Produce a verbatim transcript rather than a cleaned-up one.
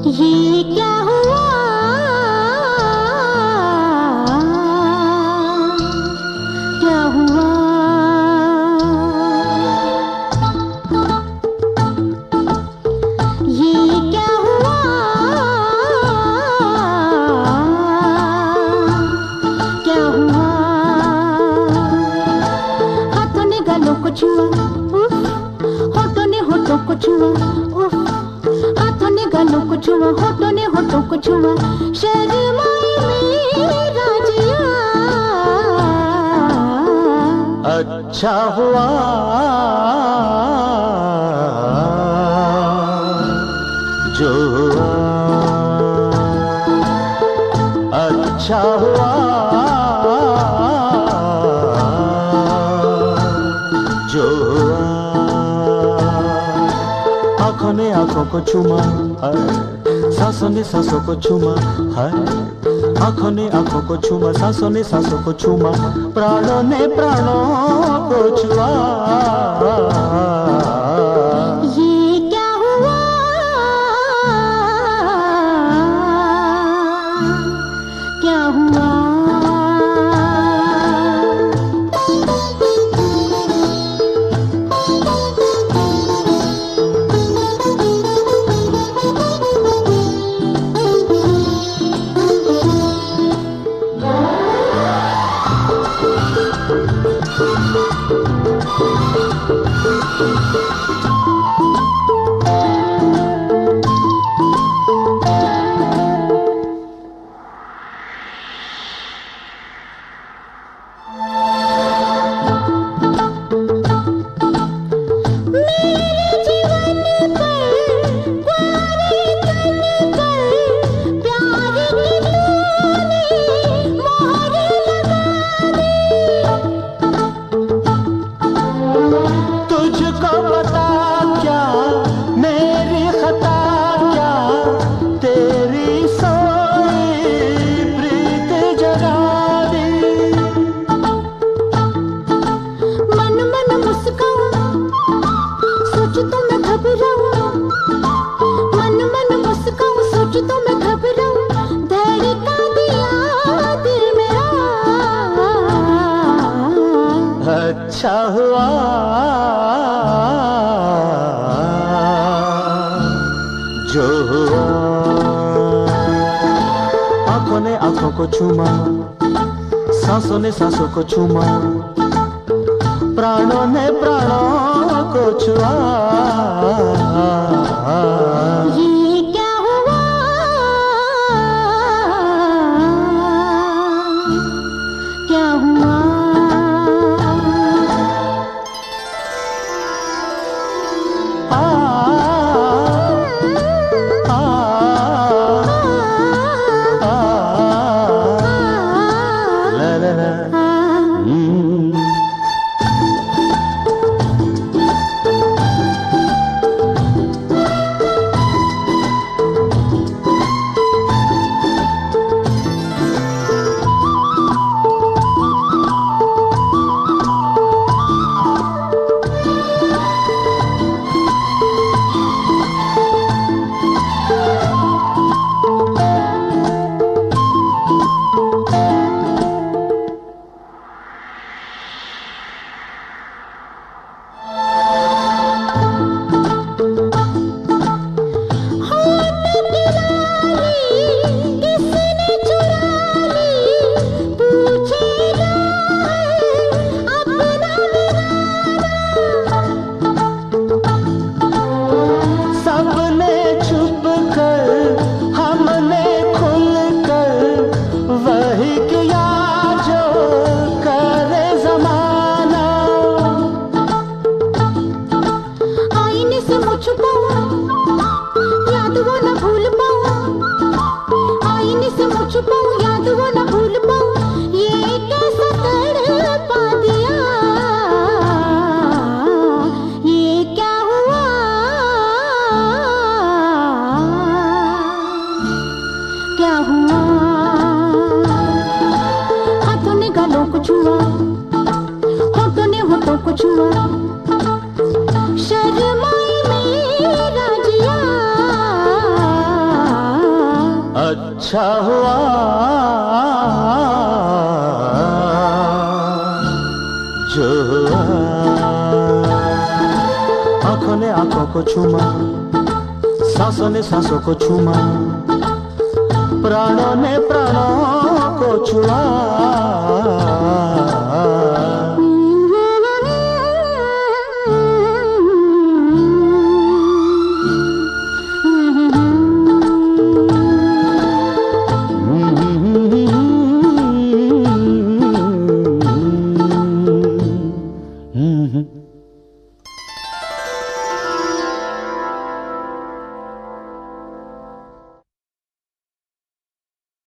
ये क्या हुआ, क्या हुआ? ये क्या हुआ, क्या हुआ? हाथों ने गालों को छुआ, उफ, होठों ने होठों को छुआ, उफ, हाथों ने गालों को छुआ, होठों ने होठों को छुआ, शर्माई मेरा जिया। अच्छा हुआ जो हुआ, अच्छा हुआ जो हुआ। आंखों ने आंखों को छुमा है, सांसों ने सांसों को छुमा है, आंखों ने आंखों को छुमा, सांसों ने सांसों को छुमा, प्राणों ने प्राणों को छुआ। ये क्या हुआ, क्या हुआ? अच्छा हुआ जो हुआ। आंखों ने आंखों को छुमा, सांसों ने सांसों को छुमा, प्राणों ने प्राणों को छुआ। ये क्या हुआ, क्या हुआ? अच्छा हुआ जो हुआ। आंखों ने आंखों को छूमा, सांसों ने सांसों को छूमा, प्राणों ने प्राणों को छुआ।